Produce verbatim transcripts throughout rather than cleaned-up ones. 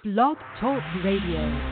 Blog Talk Radio.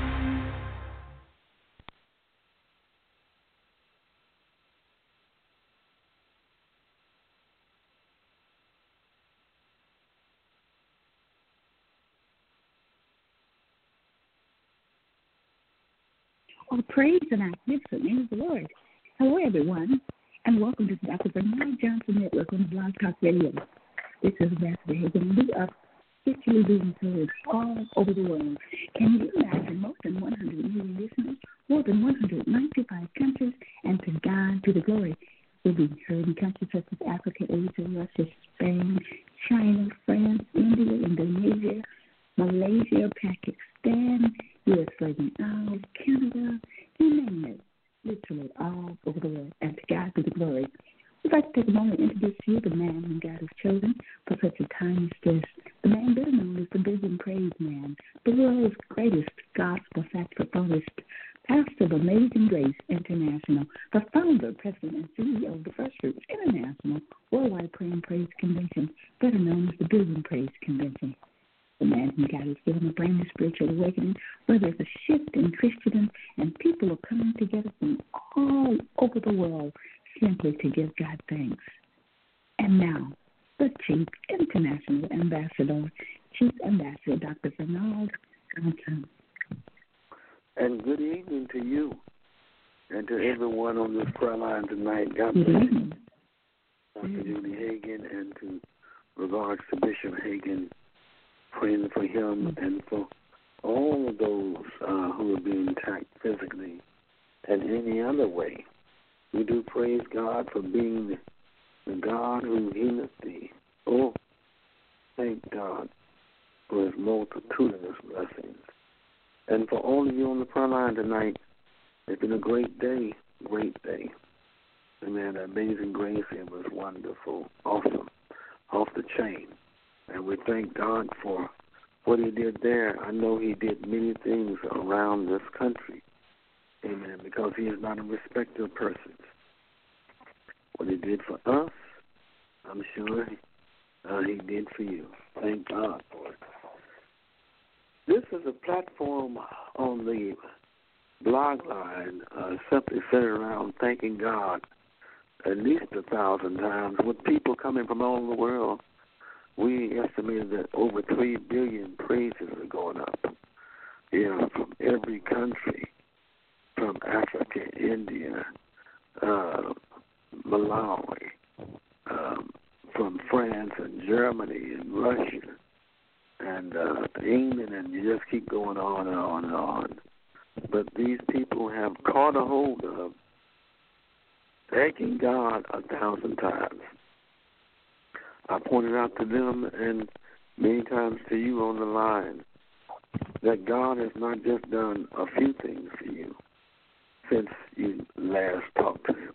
Oh, praise the magnificent name of the Lord. Hello, everyone, and welcome to the Doctor Bernard Johnson Network on Blog Talk Radio. This is Ambassador Hagan. We are virtually being heard all over the world. Can you imagine more than one hundred million listeners, more than one hundred ninety-five countries, and to God be the glory. We're being heard in countries such as Africa, Asia, Russia, Spain, China, France, India, Indonesia, Malaysia, Pakistan, U S Virgin Islands, Canada, you name it, literally all over the world, and to God be the glory. We'd like to take a moment to introduce you, the man whom God has chosen for such a time as this. The man better known as the Busy and Praise Man, the world's greatest gospel saxophonist, pastor of Amazing Grace International, the founder, president, and C E O of the First Fruits International Worldwide Prayer and Praise Convention, better known as the Busy and Praise Convention. The man whom God has given a brand new spiritual awakening, where there's a shift in Christendom and people are coming together from all over the world simply to give God thanks. And now, the Chief International Ambassador, Chief Ambassador Doctor Bernard Johnson. And good evening to you and to everyone on this prayer line tonight. God Good bless you. evening. Doctor Julie Hagan, and to regards to Bishop Hagan, praying for him and for all of those uh, who are being attacked physically and any other way. We do praise God for being the, the God who healeth thee. Oh, thank God for his multitudinous blessings. And for all of you on the prayer line tonight, it's been a great day, great day. Amen. Amazing Grace, it was wonderful, awesome, off the chain. And we thank God for what he did there. I know he did many things around this country. Amen. Because he is not a respecter of persons. What he did for us, I'm sure uh, he did for you. Thank God for it. This is a platform on the blog line uh, simply centered around thanking God at least a thousand times with people coming from all over the world. We estimated that over three billion praises are going up, you know, from every country, from Africa, India, uh, Malawi, um, from France and Germany and Russia and uh, England, and you just keep going on and on and on. But these people have caught a hold of thanking God a thousand times. I pointed out to them and many times to you on the line that God has not just done a few things for you since you last talked to him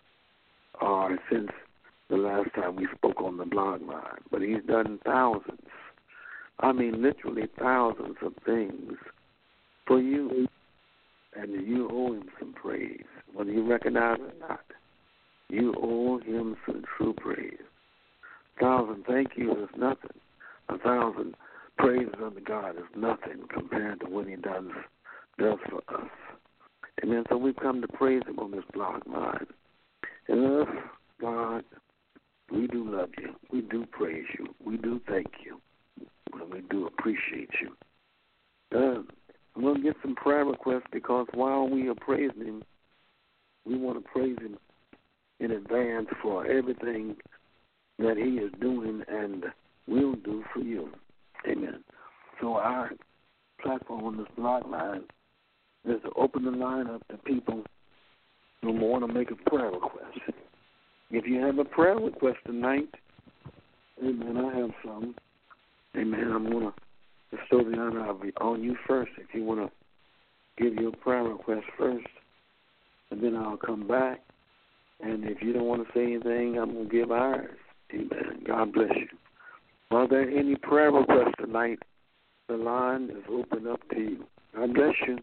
or since the last time we spoke on the blog line, but he's done thousands, I mean literally thousands of things for you, and you owe him some praise. Whether you recognize it or not, you owe him some true praise. A thousand thank yous is nothing. A thousand praises unto God is nothing compared to what he does, does for us. Amen. So we've come to praise him on this blog line. And us, God, we do love you. We do praise you. We do thank you. And we do appreciate you. Uh, I'm going to get some prayer requests because while we are praising him, we want to praise him in advance for everything that he is doing and will do for you. Amen. So our platform on this blog line is to open the line up to people who want to make a prayer request. If you have a prayer request tonight, amen, I have some. Amen, I'm going to bestow the honor on you first if you want to give your prayer request first, and then I'll come back. And if you don't want to say anything, I'm going to give ours. Amen. God bless you. Are there any prayer requests tonight? The line is open up to you. God bless you.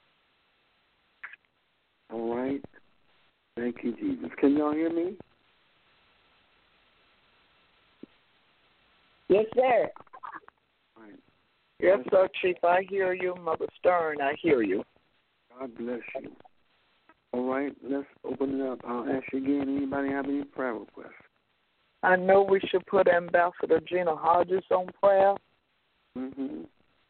All right. Thank you, Jesus. Can y'all hear me? Yes, sir. All right. Yes, sir, Chief. I hear you. Mother Stern, I hear you. God bless you. All right, let's open it up. I'll ask you again, anybody have any prayer requests? I know we should put Ambassador Gina Hodges on prayer. Mm-hmm.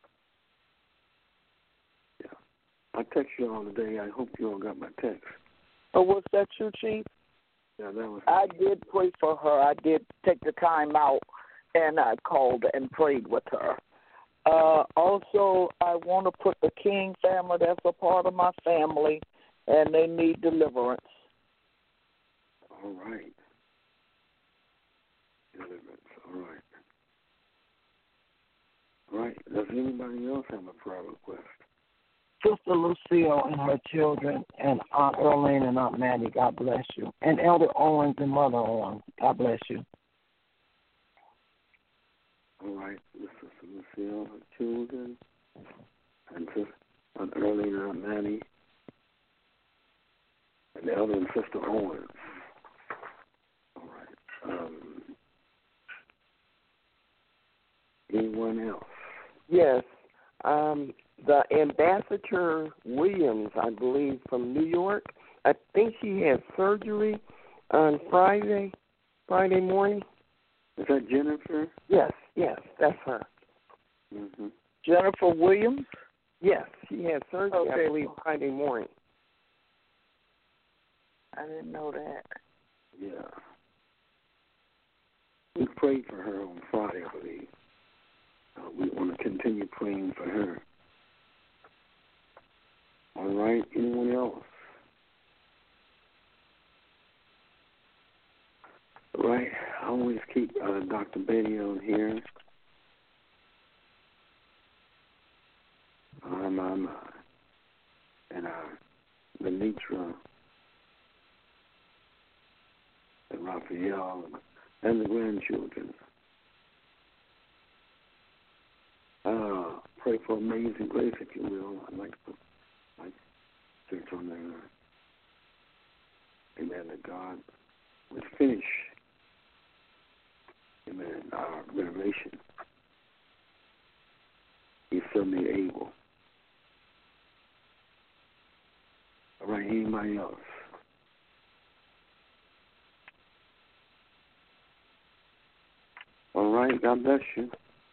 Yeah. I text you all today. I hope you all got my text. Oh, was that you, Chief? Yeah, that was. I did pray for her. I did take the time out, and I called and prayed with her. Uh, also, I want to put the King family, that's a part of my family, and they need deliverance. All right. Deliverance. All right. All right. Does anybody else have a prayer request? Sister Lucille and her children, and Aunt Earlene and Aunt Maddie, God bless you. And Elder Owens and Mother Owens, God bless you. All right. Sister Lucille, her children, and Sister Aunt Earlene and Aunt Maddie, and Elder and Sister Owens. All right. Um, anyone else? Yes. Um, the Ambassador Williams, I believe, from New York, I think she had surgery on Friday, Friday morning. Is that Jennifer? Yes, yes, that's her. Mm-hmm. Jennifer Williams? Yes, she had surgery, Okay. I believe, Friday morning. I didn't know that. Yeah. We prayed for her on Friday, I believe. Uh, we want to continue praying for her. All right. Anyone else? All right. I always keep uh, Doctor Betty on here. My, my, my. And uh, Lenitra and Raphael and the grandchildren. Uh, pray for Amazing Grace, if you will. I'd like to put my search on there. Amen. That God would finish, amen, our renovation. He's certainly able. All right, anybody else? All right, God bless you.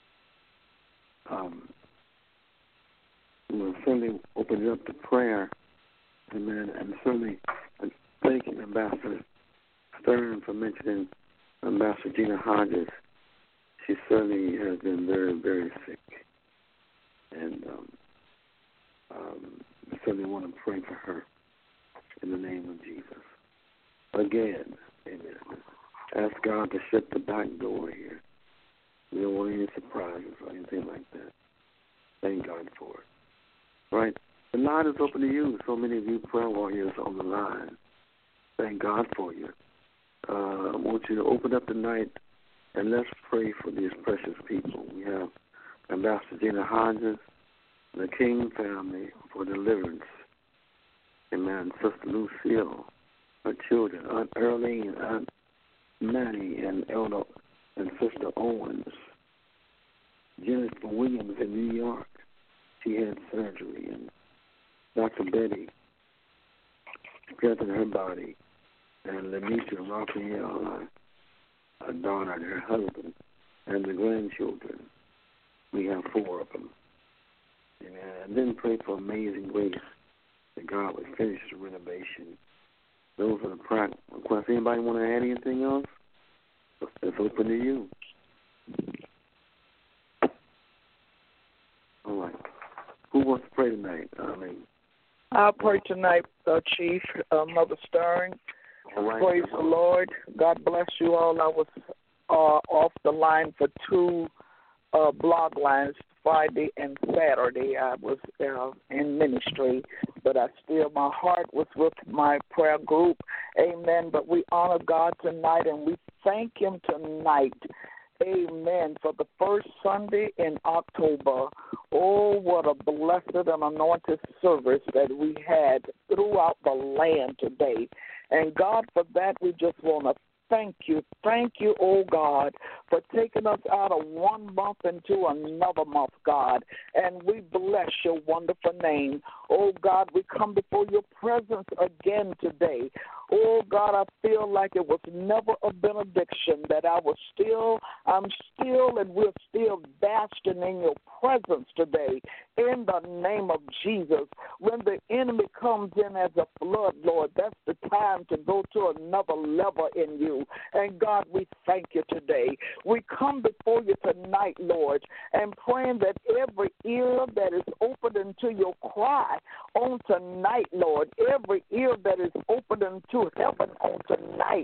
Um, we'll certainly open it up to prayer, amen, and certainly thank you, Ambassador Stern, for mentioning Ambassador Gina Hodges. She certainly has been very, very sick, and um, um, we certainly want to pray for her in the name of Jesus. Again, amen. Ask God to shut the back door here. We don't want any surprises or anything like that. Thank God for it. Right? The line is open to you. So many of you prayer warriors on the line. Thank God for you. Uh, I want you to open up tonight and let's pray for these precious people. We have Ambassador Gina Hodges, the King family for deliverance. Amen. Sister Lucille, her children, Aunt Earlene, Aunt Manny, and Elder and Sister Owens. Jennifer Williams in New York. She had surgery. And Doctor Betty strengthened her body. And Lenitra Raphael, her daughter and her husband, and the grandchildren. We have four of them. Amen. And then pray for Amazing Grace, that God would finish the renovation. Those are the prayer requests. Anybody want to add anything else? It's open to you. All right. Who wants to pray tonight? I mean, I'll pray tonight, uh, Chief, uh, Mother Stern. all right. Praise the Lord. God bless you all. I was uh, off the line for two uh, blog lines, Friday and Saturday. I was uh, in ministry, but I still, my heart was with my prayer group. Amen. But we honor God tonight, and we thank Him tonight. Amen. For the first Sunday in October. Oh, what a blessed and anointed service that we had throughout the land today. And God, for that, we just want to thank you. Thank you, oh God, for taking us out of one month into another month, God. And we bless your wonderful name. Oh, God, we come before your presence again today. Oh, God, I feel like it was never a benediction, that I was still, I'm still, and we're still basking in your presence today in the name of Jesus. When the enemy comes in as a flood, Lord, that's the time to go to another level in you. And, God, we thank you today. We come before you tonight, Lord, and praying that every ear that is opened into your cry on tonight, Lord, every ear that is opened into heaven on tonight,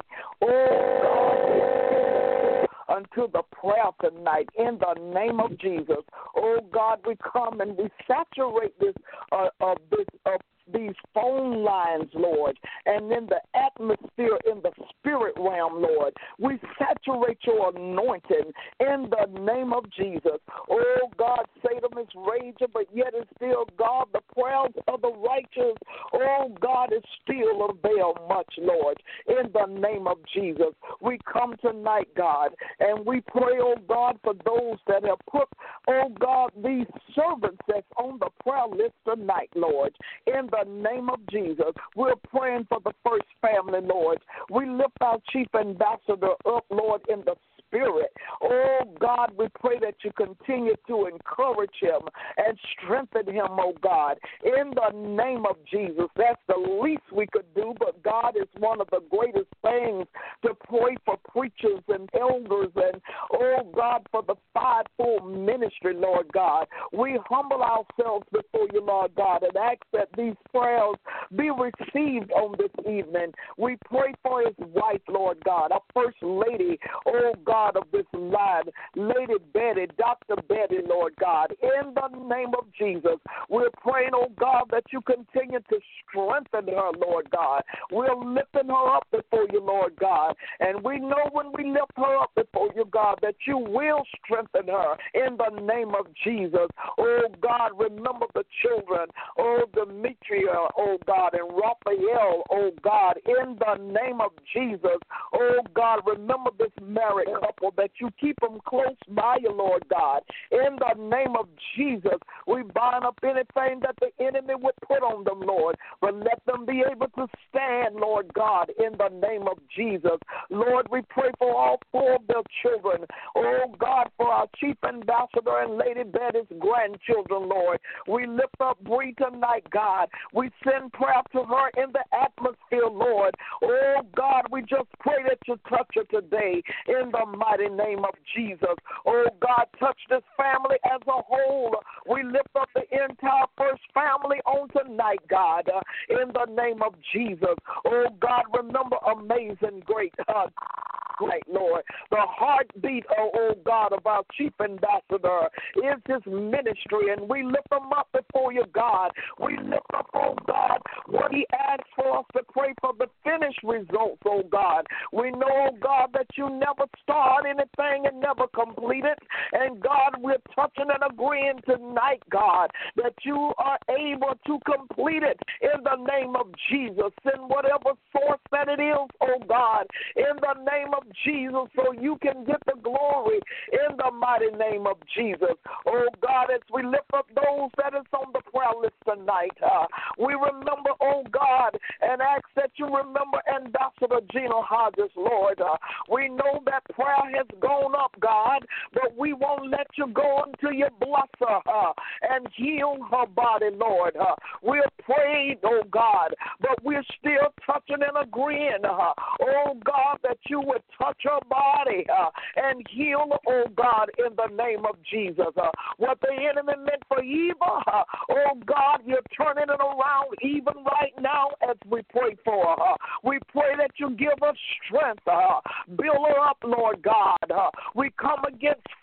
oh, God, unto the prayer tonight in the name of Jesus. Oh, God, we come and we saturate this, uh, uh, this, uh, these phone lines, Lord, and in the atmosphere in the spirit realm, Lord. We saturate your anointing in the name of Jesus. Oh, God, Satan is raging, but yet is still God. The prayers of the righteous, oh, God, is still avail much, Lord, in the name of Jesus. We come tonight, God, and we pray, oh, God, for those that have put, oh, God, these servants that's on the prayer list tonight, Lord, in the name of Jesus. We're praying for the First Family, Lord. We lift our chief ambassador up, Lord, in the Spirit. Oh, God, we pray that you continue to encourage him and strengthen him, oh, God, in the name of Jesus. That's the least we could do, but God is one of the greatest things to pray for preachers and elders and, oh, God, for the fivefold ministry, Lord God. We humble ourselves before you, Lord God, and ask that these prayers be received on this evening. We pray for his wife, Lord God, our First Lady, oh, God, of this line, Lady Betty, Doctor Betty, Lord God, in the name of Jesus. We're praying, oh God, that you continue to strengthen her, Lord God. We're lifting her up before you, Lord God, and we know when we lift her up before you, God, that you will strengthen her in the name of Jesus. Oh God, remember the children, oh Demetria, oh God, and Raphael, oh God, in the name of Jesus. Oh God, remember this married couple, that you keep them close by you, Lord God. In the name of Jesus, we bind up anything that the enemy would put on them, Lord, but let them be able to stand, Lord God, in the name of Jesus. Lord, we pray for all four of their children. Oh, God, for our chief ambassador and Lady Betty's grandchildren, Lord. We lift up Bree tonight, God. We send prayer to her in the atmosphere, Lord. Oh, God, we just pray that you touch her today in the mighty name of Jesus. Oh, God, touch this family as a whole. We lift up the entire First Family on tonight, God, uh, in the name of Jesus. Oh, God, remember Amazing Great, uh, great Lord. The heartbeat, oh, oh, God, of our chief ambassador is his ministry, and we lift him up before you, God. We lift up, oh, God, what he asks for us to pray for the finished results, oh, God. We know, oh, God, that you never start anything and never complete it. And, God, we're touching and agreeing tonight, God, that you are able to complete it in the name of Jesus, in whatever source that it is, oh, God, in the name of Jesus, so you can get the glory in the mighty name of Jesus. Oh, God, as we lift up those that is on the prayer list tonight, uh, we remember, oh, God, and ask that you remember Ambassador Gina Hodges, Lord. Uh, we know that prayer has gone up, God, but we won't let you go until you bless her uh, and heal her body, Lord. Uh, we're praying, oh, God, but we're still touching and agreeing, uh, oh, God, that you would touch her body uh, and heal her, oh, God, in the name of Jesus. Uh, what the enemy meant for evil, uh, oh, God, you're turning it around even right now as we pray for her. Uh, we pray that you give her strength, uh, build her up, Lord God. Uh, we come against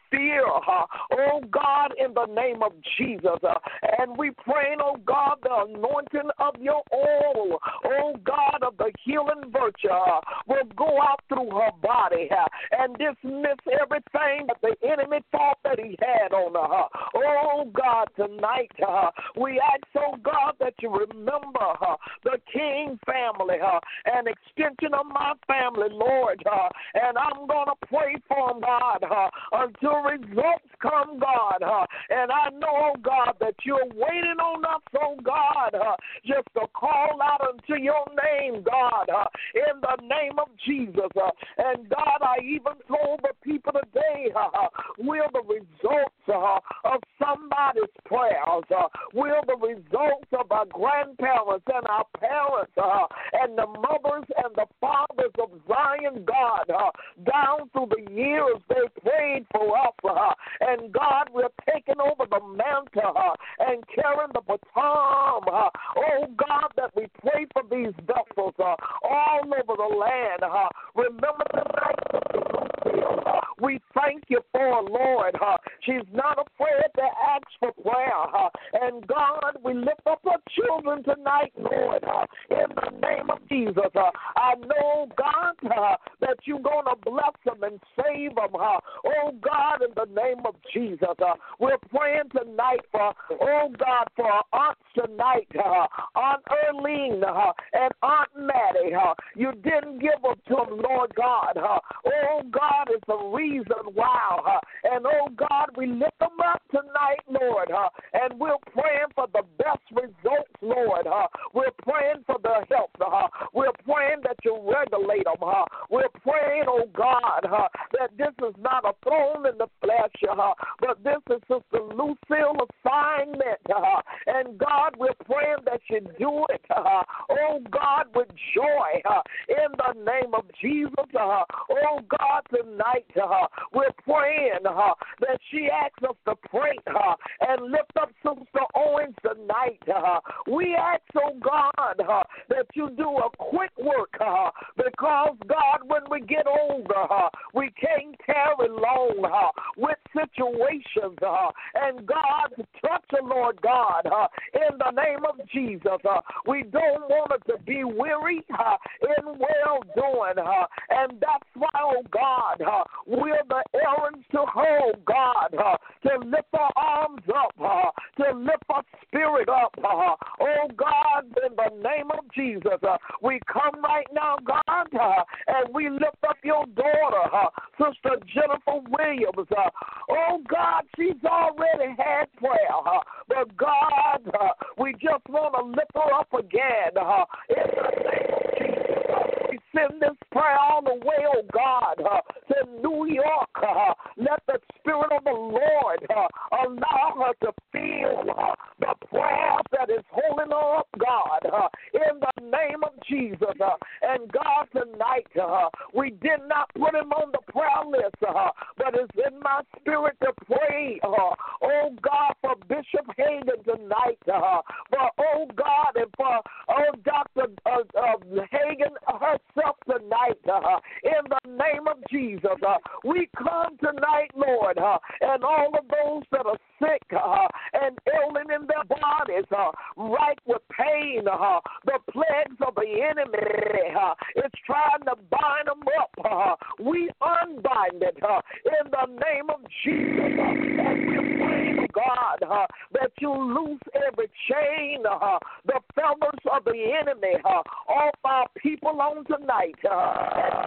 fear. Uh, oh, God, in the name of Jesus. Uh, and we pray, oh, God, the anointing of your oil, oh, God, of the healing virtue uh, will go out through her body uh, and dismiss everything that the enemy thought that he had on her. Oh, God, tonight uh, we ask, oh, God, that you remember uh, the King family, uh, an extension of my family, Lord, uh, and I'm going to pray for them, God, uh, until results come, God, uh, and I know, oh, God, that you're waiting on us, oh, God, uh, just to call out unto your name, God, uh, in the name of Jesus, uh, and God, I even told the people today, uh, will the results uh, of somebody's prayers, uh, will the results of our grandparents and our parents uh, and the mothers and the fathers of Zion, God, uh, down through the years they prayed for us, uh, and God, we're taking over the mantle uh, and carrying the baton, uh, oh God, that we pray for these vessels uh, all over the land. Uh, remember the night of the Lucille. Uh, we thank you for her, Lord. Uh, she's not afraid to ask for prayer. Uh, and God, we lift up our children tonight, Lord, uh, in the name of Jesus. Uh, I know, God, uh, that you're going to bless them and save them. Uh, oh, God, in the name of Jesus. Uh, we're praying tonight for, oh, God, for our aunts tonight, uh, Aunt Erlene uh, and Aunt Maddie. Uh, you didn't give them to them, Lord God. Uh, oh, God, is the reason why. Uh, and, oh, God, we lift them up tonight, Lord, uh, and we're praying for the best results, Lord. Uh, we're praying for the health. Uh, we're praying that you regulate them. Uh, we're praying, oh, God, uh, that this is not a throne in the flesh, uh, but this is Sister Lucille assignment. Uh, and, God, we're praying that you do it, uh, oh, God, with joy uh, in the name of Jesus. Uh, oh, God, tonight uh, we're praying uh, that she asks us to pray uh, and lift up Sister Owens tonight. Uh, we ask, oh, God, uh, that you do a quick work uh, because, God, when we get older, uh, we can't tarry long uh, with situations. Uh, and, God, touch the Lord God uh, in the name of Jesus. Uh, we don't want it to be weary uh, in well-doing. Uh, and that's why, oh, God, uh, we're the errands to her, oh, God, uh, to lift our arms up, uh, to lift our spirit up. Uh, oh, God, in the name of Jesus, uh, we come right now, God, uh, and we lift up your daughter, uh, Sister Jennifer Williams. Uh, oh, God, she's already had prayer, uh, but, God, uh, we just want to lift her up again. Uh, in the name of Jesus, uh, we send this prayer all the way, oh, God, uh, to New York. Uh, let the Spirit of the Lord uh, allow her to feel uh, the prayer that is holding her up, God, uh, in the name of Jesus. Uh, and, God, tonight, uh, we did not put him on the prayer list, uh, but it's in my spirit to pray, uh, oh, God, for Bishop Hagan tonight, uh, for, oh, God, and for, oh, Doctor Uh, uh, Hagan herself tonight, uh, in the name of Jesus. Uh, we come tonight, Lord, uh, and all of those that are sick uh, and ailing in their bodies, uh, right with pain, uh, the plagues of the enemy uh, is trying to bind them up. Uh, we unbind it uh, in the name of Jesus. Uh, and we're praying, God, uh, that you loose every chain, uh, the feathers of the enemy uh, off our people on tonight. Uh, and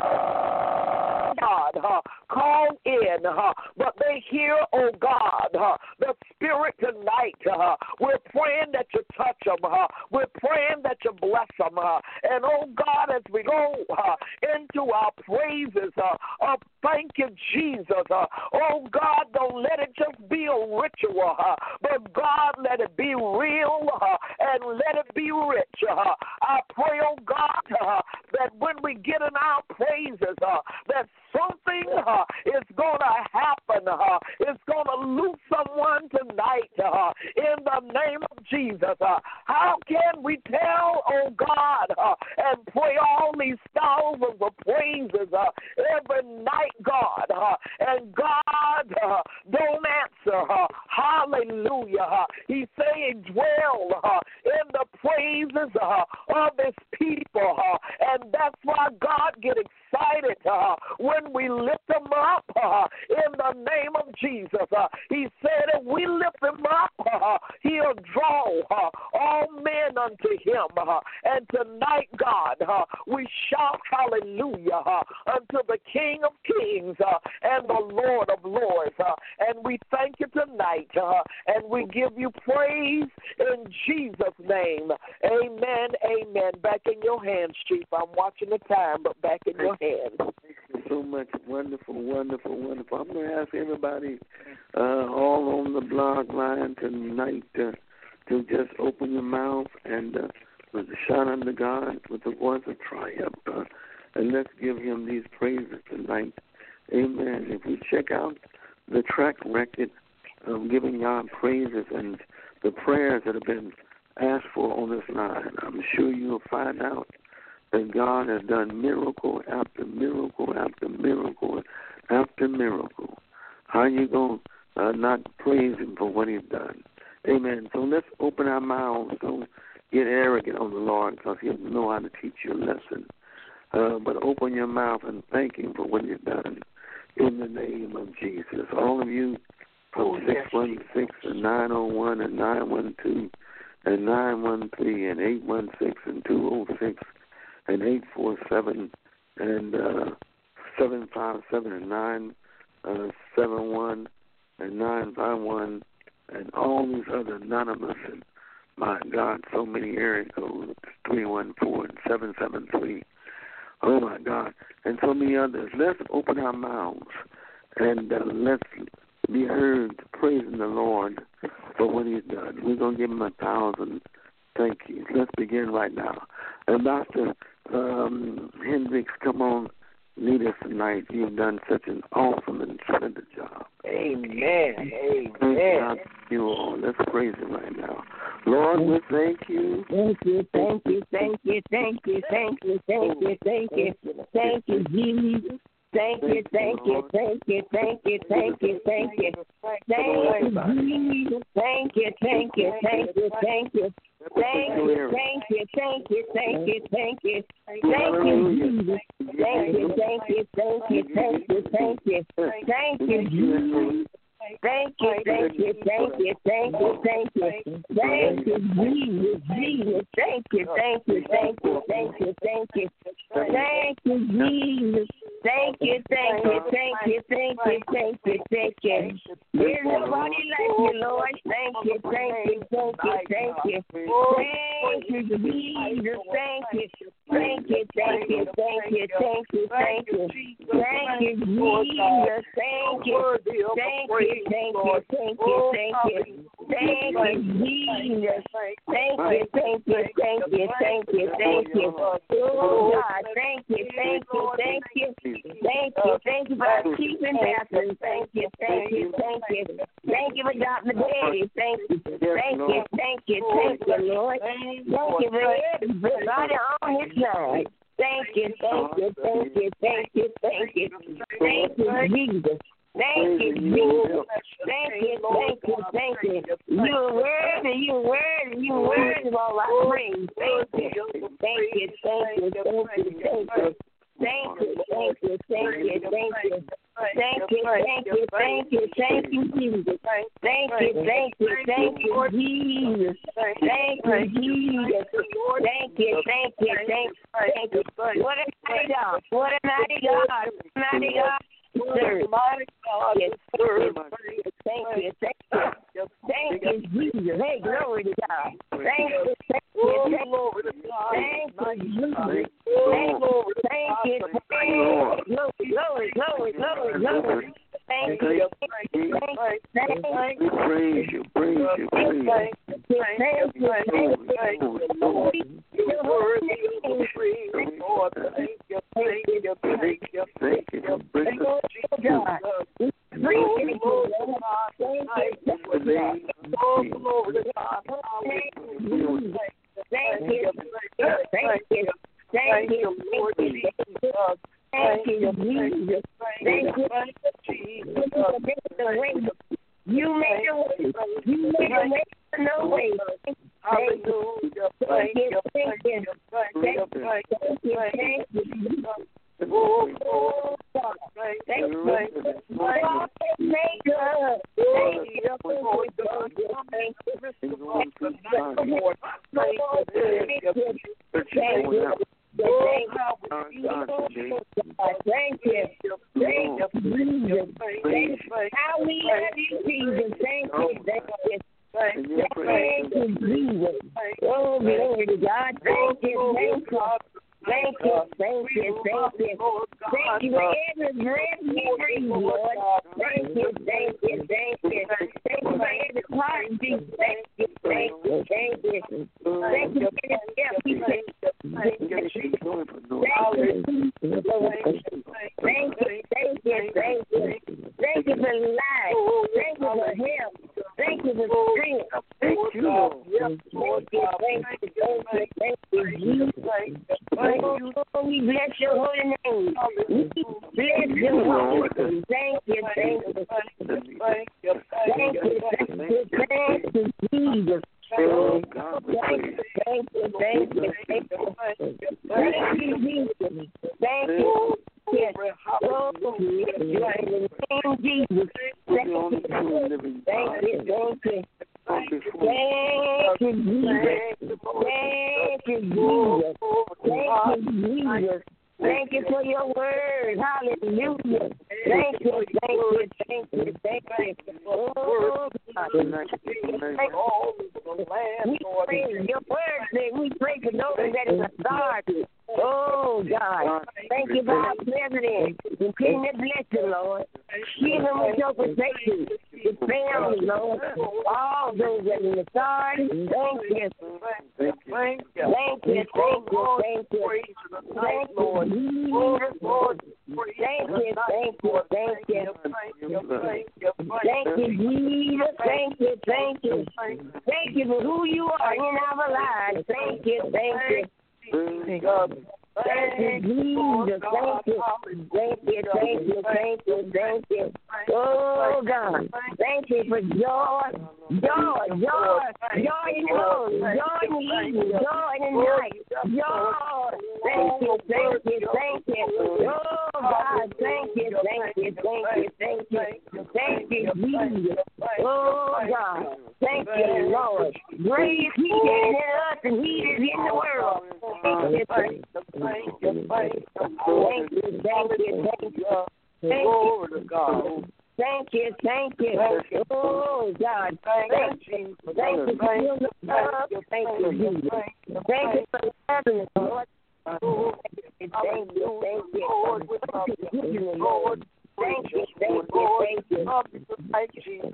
God, God uh, call in, uh, but they hear, oh God, uh, the Spirit tonight. Uh, we're praying that you touch them. Uh, we're praying that you bless them. Uh, and, oh God, as we go uh, into our praises, uh, uh, thank you, Jesus. Uh, oh God, don't let it just be a ritual, uh, but God, let it be real uh, and let it be rich. Uh, I pray, oh God, uh, that when we get in our praises, uh, that something uh, is going to happen. Uh, it's going to loose someone tonight uh, in the name of Jesus. Uh, how can we tell, oh God, uh, and pray all these thousands of praises uh, every night, God, uh, and God uh, don't answer. Uh, hallelujah. Uh, he saying, dwell uh, in the praises uh, of his people, uh, and that's why God get excited uh, when we lift him up uh, in the name of Jesus. Uh, he said, if we lift him up, uh, he'll draw uh, all men unto him. Uh, and tonight, God, uh, we shout hallelujah uh, unto the King of Kings uh, and the Lord of Lords. Uh, and we thank you tonight, uh, and we give you praise in Jesus' name. Amen, amen. Back in your hands, Chief. I'm watching the time, but back in your hands. Thank you so much. Wonderful, wonderful, wonderful. I'm going to ask everybody uh, all on the blog line tonight uh, to just open your mouth and uh, with a shout unto God with the voice of triumph. Uh, and let's give him these praises tonight. Amen. If we check out the track record of giving God praises and the prayers that have been asked for on this line, I'm sure you'll find out that God has done miracle after miracle after miracle after miracle. How you going to uh, not praise him for what he's done? Amen. So let's open our mouths. Don't get arrogant on the Lord because he'll know how to teach you a lesson. Uh, but open your mouth and thank him for what he's done in the name of Jesus. All of you from six one six and nine oh one and nine one two and nine one three and eight one six and two oh six and eight four seven and uh, seven five seven and nine uh, seven one and nine five one and all these other anonymous and my God, so many area codes, three one four and seven seven three. Oh my God, and so many others. Let's open our mouths and uh, let's be heard praising the Lord for what he's done. We're going to give him a thousand thank yous. Let's begin right now. And Doctor Um, Hendricks, come on, lead us tonight. You've done such an awesome and tremendous job. Amen. Amen. You all. Let's praise him right now. Lord, we thank you. Thank you, thank you, thank you, thank you, thank you, thank you, thank you, thank you, Jesus. Thank you, thank you, thank you, thank you, thank you, thank you. Thank you, Jesus. Thank you, thank you, thank you, thank you. Thank you, thank you, thank you, thank you, thank you. Thank you, Jesus. Thank you, thank you, thank you, thank you, thank you. Thank you, Jesus. Thank you, thank you, thank you, thank you, thank you. Thank you, Jesus, Jesus. Thank you, thank you, thank you, thank you, thank you. Thank you, Jesus. Thank you, thank you, thank you, thank you, thank you, thank you. There's nobody like you, Lord. Thank you, thank you, thank you, thank you. Thank you, Jesus. Thank you. Thank you, thank you, thank you, thank you, thank you. Thank you, Jesus. Thank you. Thank you, thank you, thank you, thank you. Thank you, Jesus. Thank you, thank you, thank you, thank you, thank you. Oh God, thank you, thank you, thank you. Thank you, thank you for our chief ambassador. Thank you, thank you, thank you. Thank you for Doctor Daddy. Thank you, thank you, thank you, thank you, Lord. Thank you for everybody on his side. Thank you, thank you, thank you, thank you, thank you. Thank you, Jesus. Thank you, Jesus. Thank you, thank you, thank you. You're worthy, you're worthy, you're worthy of all our praise. Thank you, thank you, thank you, thank you, thank you. Thank you, thank you, thank you, thank you. Thank you, thank you, thank you, thank you, Jesus. Thank you, thank you, thank you, Jesus. Thank you, Jesus. Thank you, thank you, thank you, thank you. What a mighty God, what a mighty God, mighty God. Sir, yes, sir. Thank you, thank you, thank you, Jesus. Hey, glory to God. Thank you, thank you, thank you, thank you, Jesus. Thank you, thank you, thank you, glory, glory, glory, glory. Thank you, thank you, thank you. Praise you, praise you, praise you. Thank you, thank you, thank you. You're worthy of the praise, Lord. Thank you, thank you, thank you, thank you. Thank you, God. Appreciate you, Lord. Thank you, Oh, glory Thank you. Thank you. Thank you. Thank you, Jesus. Thank you, Jesus. You made a way. You made a way for no way. Thank you. Thank you. Thank you. Thank you. Thank you. Thank you. Oh, oh, God. Thank you. Thank you. Thank you. Thank you. Thank you. Thank you. Thank you, Jesus. Thank you. How we love you, Jesus. Thank you. Thank you. Thank you, Jesus. Oh, glory to God. Thank you. Thank you. Thank you, thank you, thank you. Thank you for every breath you breathe, Lord. Thank you, thank you, thank you. Thank you for every heartbeat. Thank you, thank you, thank you. Thank you for every step we take. Thank you, thank you, thank you, thank you. Thank you for life. Thank you for health. Thank you for strength. Thank you, thank you, thank you, thank you, Jesus. Oh, we bless your holy name. We bless your holy name. Thank you, thank you. Thank you, thank you, thank you, Jesus. Oh, thank you, thank you, thank you, thank you. Thank you, Jesus. Thank you. Yes. Oh, you are in the name of Jesus. Thank you, thank you, thank you. Thank you, Jesus. Thank you, Jesus. Thank you, Jesus. Thank you for your word. Hallelujah. Thank you, thank you, thank you, thank you. Oh, God. We pray your word says we pray for those that is authority. Oh, God. Thank you for our president. Continue to bless you, Lord. Give him with your protection. His family, Lord. All those that are in authority. Thank you. Thank you. Thank you. Thank you. Thank you. Thank you. Thank you, Lord. Thank you. Thank you. Thank you. Thank you, Jesus. Thank you. Thank you. Thank you for who you are in our lives. Thank you. Thank you. Thank you, Jesus. Thank you. Thank you, thank you, thank you, thank you. Oh, God. Thank you for joy. Joy, joy, joy in the morning, joy in the evening, joy in the night. Joy. Thank you, thank you, thank you. Oh, God. Thank you, thank you, thank you, thank you. Thank you, Jesus. Oh, God. Thank you, Lord. Great is He that is in us and He is in the world. Thank you, thank you. Thank you, thank you, thank you, thank you, thank you. Glory to God. Thank you, thank you. Oh, God. Thank you. Thank you for your love. Thank you, Jesus. Thank you for loving us, Lord. Thank you, thank you, thank you. Lord. Thank you, thank you, thank you. Thank you, Jesus.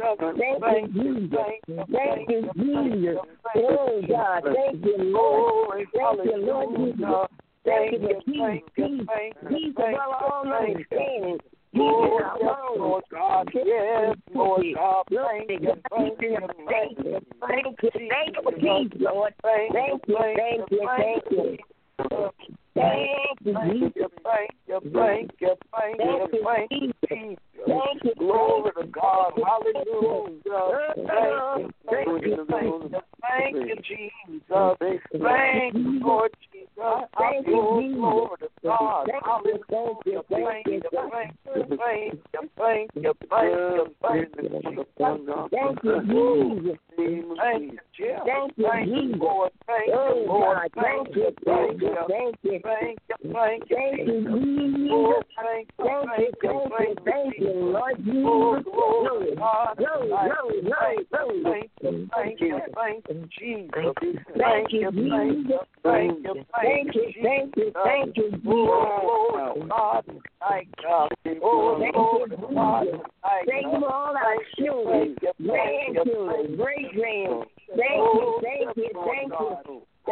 Thank you, Jesus. Oh, God. Thank you, Lord. Thank you, Lord Jesus. Thank you for peace, peace, peace above all understanding. Peace in our homes. Lord God, yes, Lord God. Thank you, thank you, thank you. Thank you, thank you for peace, Lord. Thank you, thank you, thank you. Thank you, Jesus. Thank you, thank you, thank you, thank you, thank you. Thank you, glory to God. Hallelujah. Thank you, thank you, thank you, Jesus. Thank you, Lord Jesus. Thank you, glory to God. Hallelujah. Thank you, thank you, thank you, thank you, thank you, thank you. Thank you, Jesus. Thank you, thank you, Jesus. Oh, God, thank you, thank you, thank you. Thank you, thank you, thank you, Jesus. Thank you, thank you, thank you, Lord Jesus. Glory, glory, glory, glory. Thank you, thank you, Jesus. Thank you, Jesus. Thank you, thank you, thank you, thank you, Jesus. Oh, God, thank God. Oh, thank you, Jesus. Thank you for all our children, grandchildren, great grands. Thank you, thank you, thank you. Thank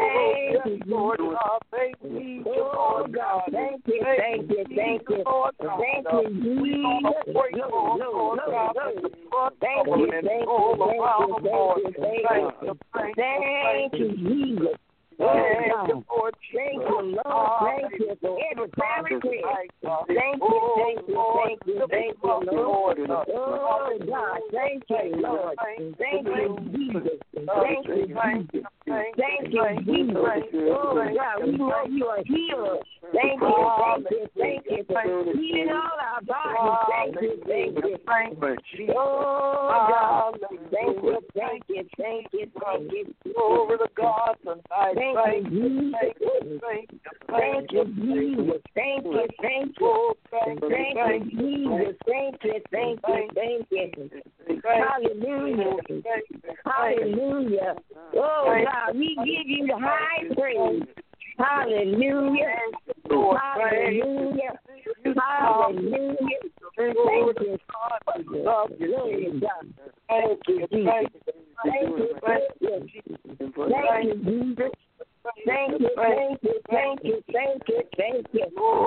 Thank you, Lord Jesus. God. Thank you, Oh, Lord God, God. thank you, thank you, thank you. Thank you, Jesus. Glory, Glory, Lord God. glory, The glory. blood Thank you, covering thank all you, around thank the you, Lord. thank you, Thank thank you, you. thank you, Thank thank you, you. Jesus. Oh, Thank God. you, Lord Thank Jesus. you, Lord. Thank you for every prayer request. Thank you, thank you, thank you, thank you, Lord. Oh, God, thank you, Lord. Thank you, Jesus. Thank you, Jesus. Thank you, Jesus. Oh, God, we know you are healer. Thank you, thank you, thank you for healing all our bodies. Thank you, thank you. Oh, God, thank you, thank you, thank you, thank you. Glory to God tonight. Thank you, Thank Jesus. you, thank you, Thank you, Jesus. Thank you, thank you. oh, thank you, Thank thank you, Jesus. Thank you, thank you, thank you. Hallelujah. Hallelujah. Oh, God, we give you the high praise. Hallelujah. Hallelujah. Hallelujah. Thank you. Glory to God. Thank you, Jesus. Thank you, thank you. Thank you, Jesus. Thank you, thank you, thank you, thank you, thank you.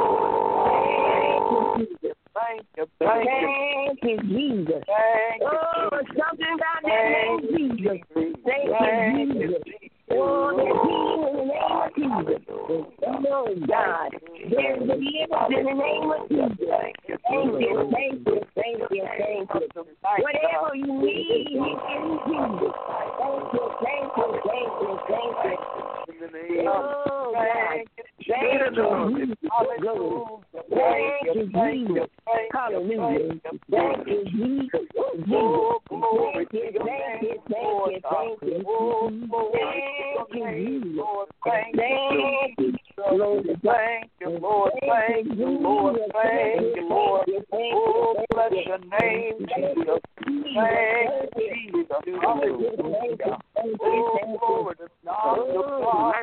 Thank you, Jesus. Thank you, thank you. Thank you, Jesus. Thank Oh, something about that name, Jesus. Thank you, Jesus. Oh, there's healing in the name of Jesus. Oh, God. There's deliverance in the name of Jesus. Thank you, thank you, thank you, thank you. Whatever you need, He can Jesus. Thank you, thank you, thank you, thank you. Oh, God. Thank you, Jesus. Thank you, Jesus. Hallelujah. Thank you, Jesus. Jesus. Thank you, thank you, thank you, thank you. Thank you, Jesus. Thank you, Lord. Thank you, Lord. Thank you, Lord. Thank you, Lord. Oh, bless your name, Jesus. Thank you, Jesus. Hallelujah. Oh, glory to God. Oh,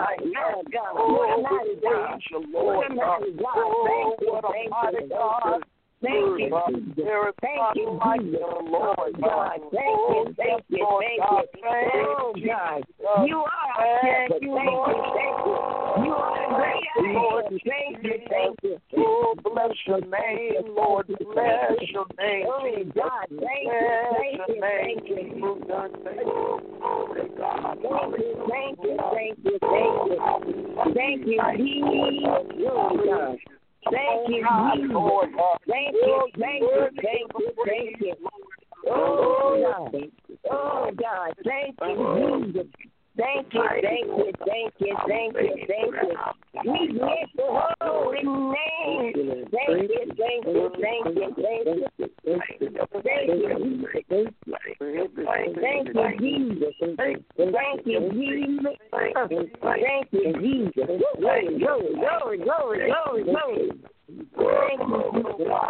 praise you, Lord. Oh, what a mighty God. Thank you, Jesus. Thank you, Jesus. Oh, God. Thank you, thank you, thank you. Oh, God. You are our shepherd. Thank you, thank you. You are the great I am. Thank you, thank you. Oh, bless your name, Lord. Bless your name, oh, God. Thank you, thank you, thank you. Thank you, thank you, thank you, thank you. Thank you, Jesus. Oh, God. Thank you, Jesus. Thank you, thank you, thank you, thank you. Oh, God. Oh, God. Thank you, Jesus. Thank you, thank you, thank you, thank you, thank you. We bless the holy name. Thank you, thank you, thank you, thank you. Thank you, thank you, Jesus. Thank you, Jesus. Thank you, Jesus. Glory, glory, glory, glory, glory, glory. Thank you,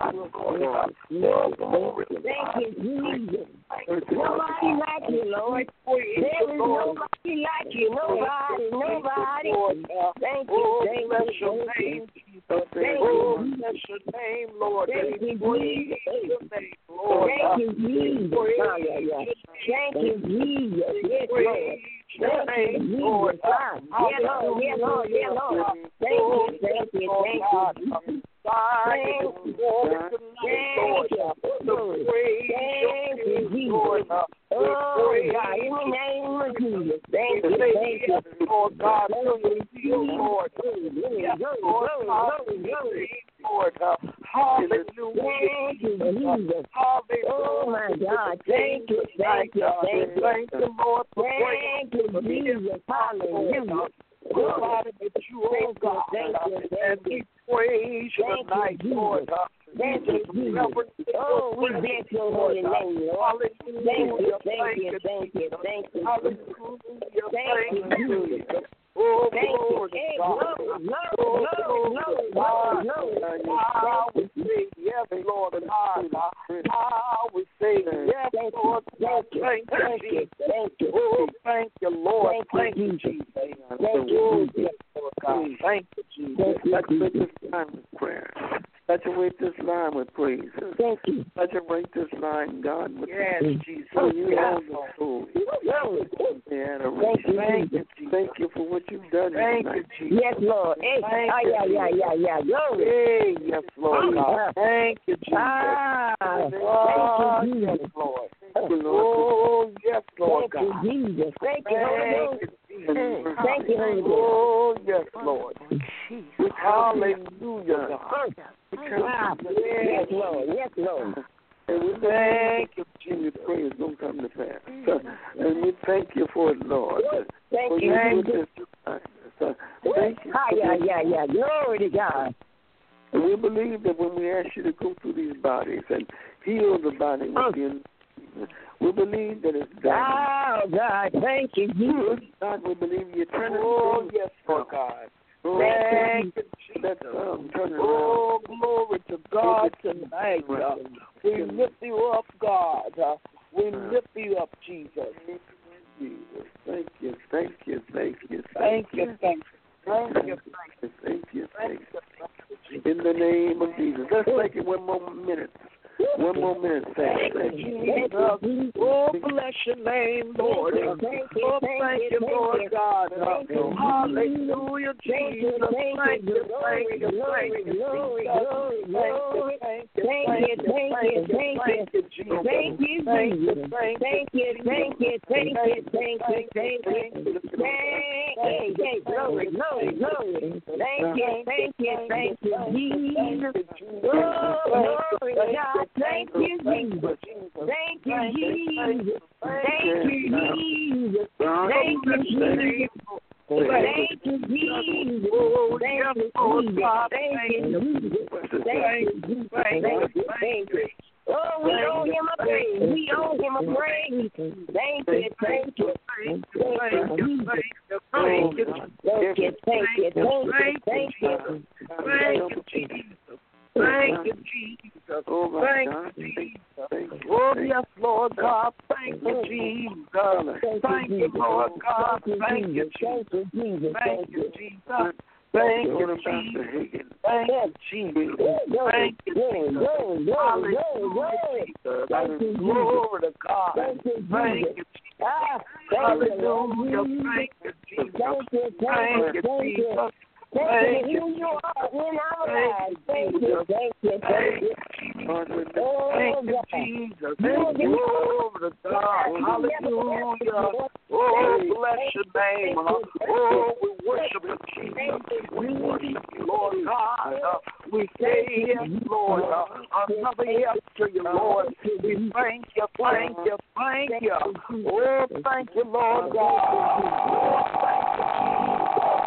thank you, Jesus. Nobody like you, Lord. There is nobody like you. Nobody, nobody. Thank you, thank you, thank you. Thank you, bless your name, Lord. thank you, Jesus. Lord. Thank you, Jesus. Thank you, Jesus. Yes, Lord. Thank you, Jesus. Ah, yeah, Lord, yeah, Lord, yeah, Lord. Thank you, thank you, thank you. Thank you, Lord. Thank you, Lord. Thank you, Jesus. Oh, God, in the name of Jesus. Thank you, thank you. Lord God, Lord. Lord, Lord, Lord, hallelujah. thank you, Jesus. Hallelujah. Oh, my God. Thank you, thank you, thank you. Thank you, Lord, for Thank you, Jesus. Hallelujah. Father, that you, oh God, and we praise you tonight, Lord. Thank you, Jesus. Oh, we bless your holy name, Lord. Thank you, thank you, thank you, thank you. Thank you, Jesus. Oh, Thank you. glory to Hey, God. glory, glory, glory, glory, glory, How glory. we say yes, Lord, and how we say yes, Thank you, Lord. thank you, Thank thank you, thank you. Oh, thank you, Lord. Thank you, Jesus. Thank you, Jesus. Lord God. Thank you, Jesus. Thank you, Let's make Jesus. this time of prayer. Touching saturate this line with praise. Thank you. Saturate this line, God, with Yes, the Jesus. so you Yes, have the Lord. soul. Glory. Thank you, Thank Jesus. you, Thank you for what you've done Thank tonight. you, Jesus. Yes, Lord. Hey, Thank ah, you, yeah, yeah, yeah, yeah. Glory. Hey, yes, Lord Ah. God. Thank you, Jesus. Ah, Oh, thank you, yes, Jesus. Lord. Thank you, Lord. Oh, yes, Lord Thank God. you, Jesus. Thank you, Holy Thank Ghost. you, Jesus. Mm, Thank you, Holy Ghost. Oh, yes, Lord. Hallelujah, God. Ah, yes, Lord. Yes, Lord. And we thank you, Jesus. Praise don't come to pass. And we thank you for it, Lord. Thank for you, your Jesus. goodness. So, thank you. Ah, for yeah, this. yeah, yeah. Glory to God. And we believe that when we ask you to go through these bodies and heal the body within, we believe that it's done. Oh, God. Thank you, Jesus. God, we believe you're turning Oh, things yes, Lord around. God. Oh, Thank you, Let Jesus. um, turn it around. Oh, glory to God tonight. Uh, we lift you up, God. Uh, we lift you up, Jesus. Jesus, thank you, thank you, thank you, Thank you, thank you. Thank you, thank you, thank you. In the name of Jesus. Let's take it one more minute. One more minute, thank you. Jesus. Oh, bless your name, Lord. Oh, thank you, Lord God. Hallelujah, Jesus. Thank you, thank you, thank you, Glory, glory, glory. Thank you, thank you, thank you, thank you, Jesus. Thank you, Thank you, Jesus. thank Thank you, thank you, thank you, thank you, thank you. Thank you, glory, glory, glory. Thank you, thank you, thank you, Jesus. Oh, glory to God. Thank you, Jesus. Thank you, Jesus. Thank you, Jesus. Thank you, Jesus. Thank you, Jesus. Oh, Thank yes, you, Lord Jesus. God. Thank you, Jesus. Thank you, Jesus. Thank you, thank you. Oh, we owe him a praise. We owe him a praise. Thank you, thank you. Thank you, thank you. Thank you, thank you, thank you, thank you, thank you. Thank you, Jesus. Thank you, Jesus. Oh, my Thank God. you, Jesus. Thank you. Oh, yes, Lord God. Thank you, Jesus. Thank you, Lord God. Thank you, Jesus. Thank you, Jesus. Thank you, Jesus. Thank you, Jesus. Thank you, Jesus. Hallelujah. Thank you, glory to God. Thank you, Jesus. Hallelujah. Thank you, Jesus. Thank you, Jesus. Thank you, who you are in our lives. Thank you, thank you, thank you. Oh, Thank you, God. Jesus. Glory to God. Hallelujah. Oh, bless your name. Oh, we worship you, Jesus. We worship you, Lord God. Uh, we say yes, Lord. Uh, another yes to you, Lord. We thank you, thank you, thank you. Oh, thank you, Lord God. Oh, thank you,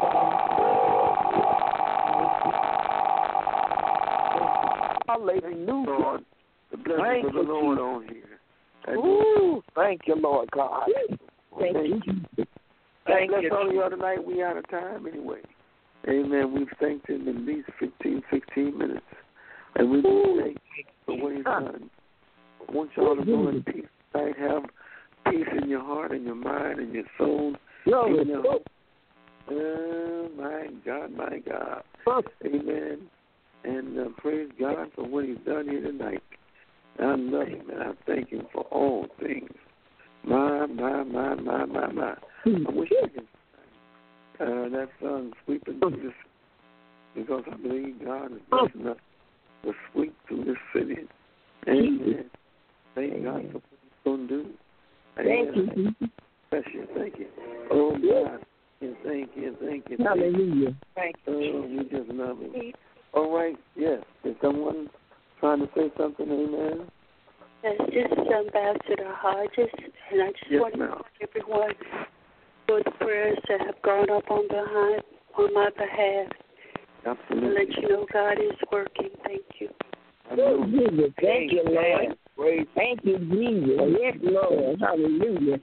Hallelujah. The blessings of the Lord on here. Ooh, thank you, Lord God. Thank you. Thank That's you. all the other night. We out of time anyway. Amen. We've thanked him in at least fifteen, sixteen minutes. And we do thank him for what he's done. I want y'all to go in peace tonight. Have peace in your heart and your mind and your soul. In your heart. Oh, my God, my God. Amen. And uh, praise God for what he's done here tonight. I love him and I thank him for all things. My, my, my, my, my, my. I wish I could uh, that song sweeping through this, because I believe God is blessing us to sweep through this city. Amen. Thank God for what he's going to do. Thank you. Bless you. Thank you. Oh, God. And thank you. Thank you. Hallelujah. Thank you. Oh, we just love him. All right, yes. Is someone trying to say something? Amen. Yes, this is Ambassador Hodges, and I just Yes, want to ma'am. thank everyone for the prayers that have gone up on behind on my behalf. Absolutely. To let you know God is working. Thank you. Oh, Jesus. Thank you, Lord. Praise. Thank you, Jesus. Yes, Lord. Hallelujah.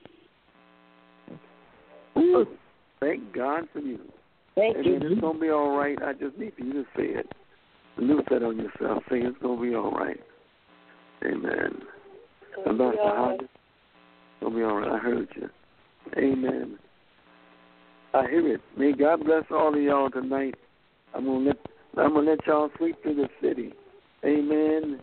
Ooh, thank God for you. Thank Amen. you, It's Jesus. going to be all right. I just need for you to say it. Loose that on yourself. Say it's going to be all right. Amen. Ambassador Hodges, it's going to be all right. I heard you. Amen. I hear it. May God bless all of y'all tonight. I'm gonna let I'm gonna let y'all sweep through the city. Amen.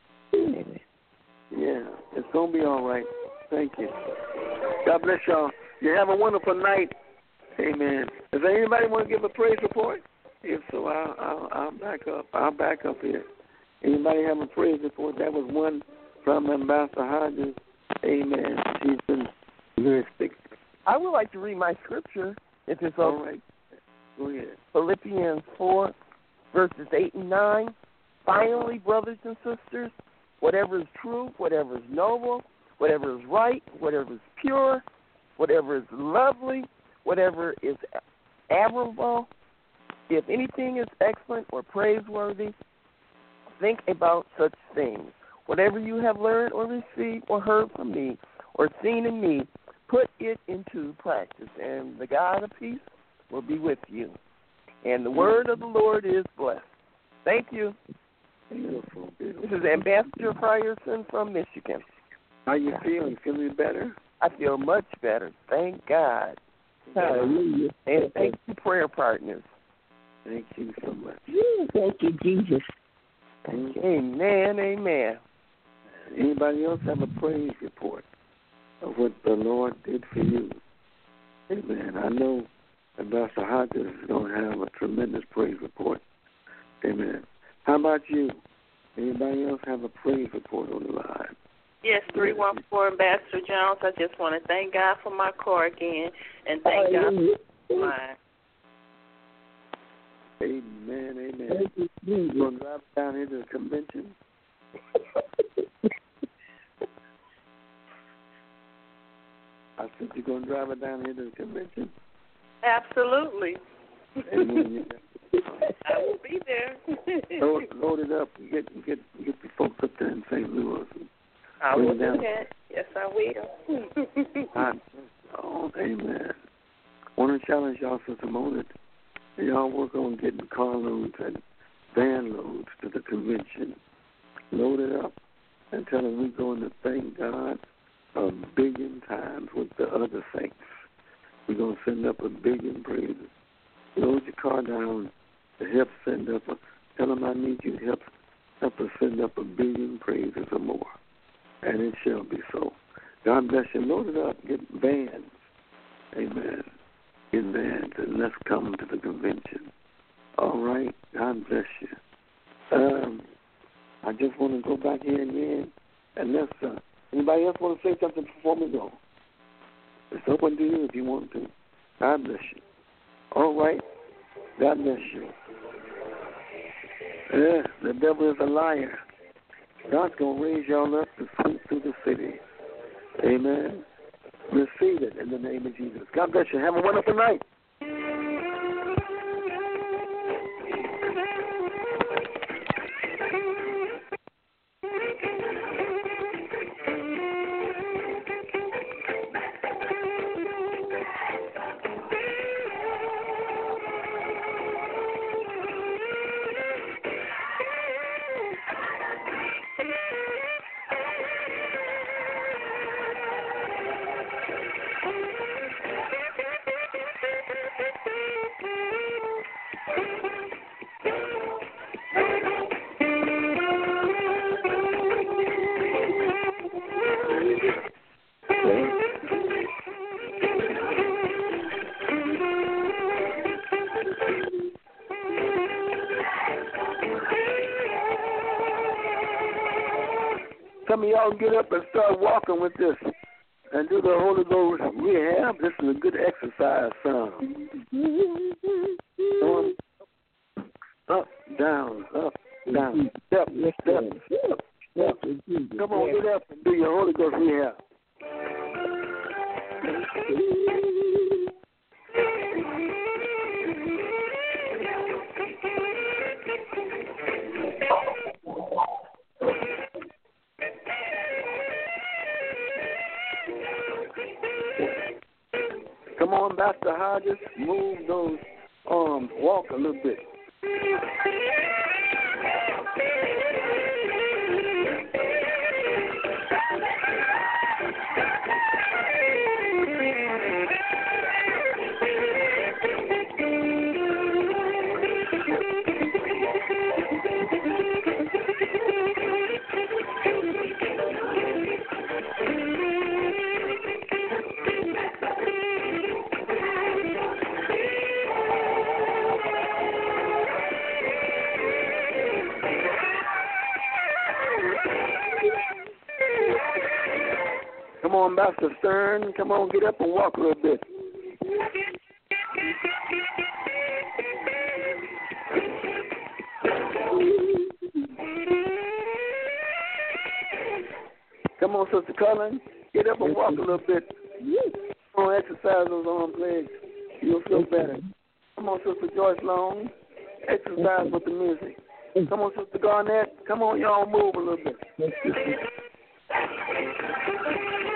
Yeah, it's going to be all right. Thank you. God bless y'all. You have a wonderful night. Amen. Does anybody want to give a praise report? If so, I'll, I'll, I'll back up. I'll back up here. Anybody have a praise report? That was one from Ambassador Hodges. Amen. She's been very sick. I would like to read my scripture, if it's All okay. right. Go ahead. Philippians four, verses eight and nine. Finally, brothers and sisters, whatever is true, whatever is noble, whatever is right, whatever is pure, whatever is lovely, whatever is admirable, if anything is excellent or praiseworthy, think about such things. Whatever you have learned or received or heard from me or seen in me, put it into practice, and the God of peace will be with you. And the word of the Lord is blessed. Thank you. Beautiful, beautiful. This is Ambassador Frierson from Michigan. How you feeling? Feeling better? I feel much better. Thank God. Hallelujah. And thank you, prayer partners. Thank you so much. Thank you, Jesus. Thank you. Amen, amen. Anybody else have a praise report of what the Lord did for you? Amen. I know Ambassador Hodges is going to have a tremendous praise report. Amen. How about you? Anybody else have a praise report on the line? Yes, three one four Ambassador Jones. I just want to thank God for my car again and thank Hallelujah. God for mine. Amen, amen. You going to drive down here to the convention? I said you're going to drive it down here to the convention? Absolutely. Amen. I will be there. load, load it up and get, get, get the folks up there in Saint Louis. I will do down. that. Yes, I will. I, oh, amen. I want to challenge y'all for a moment. Y'all work on getting car loads and van loads to the convention. Load it up and tell them we're going to thank God a billion times with the other saints. We're going to send up a billion praises. Load your car down to help send up a, tell them I need you to help, help us send up a billion praises or more. And it shall be so. God bless you. Load it up. Get vans. Amen. Get vans and let's come to the convention. All right. God bless you. Um, I just want to go back here again and let's, uh, anybody else want to say something before we go? It's open to you if you want to. God bless you. All right. God bless you. Yeah, the devil is a liar. God's going to raise y'all up to sweep through the city. Amen. Receive it in the name of Jesus. God bless you. Have a wonderful night. Some of y'all get up and start walking with this and do the Holy Ghost rehab. This is a good exercise song. Um, up, down, up, down, step, step, step, step. Come on, get up and do your Holy Ghost rehab. Come on, Pastor Hodges, move those arms, walk a little bit. Ambassador Stern, come on, get up and walk a little bit. Come on, Sister Cullen, get up and walk a little bit. Come on, exercise those arms, legs. You'll feel better. Come on, Sister Joyce Long, exercise with the music. Come on, Sister Garnett, come on, y'all move a little bit.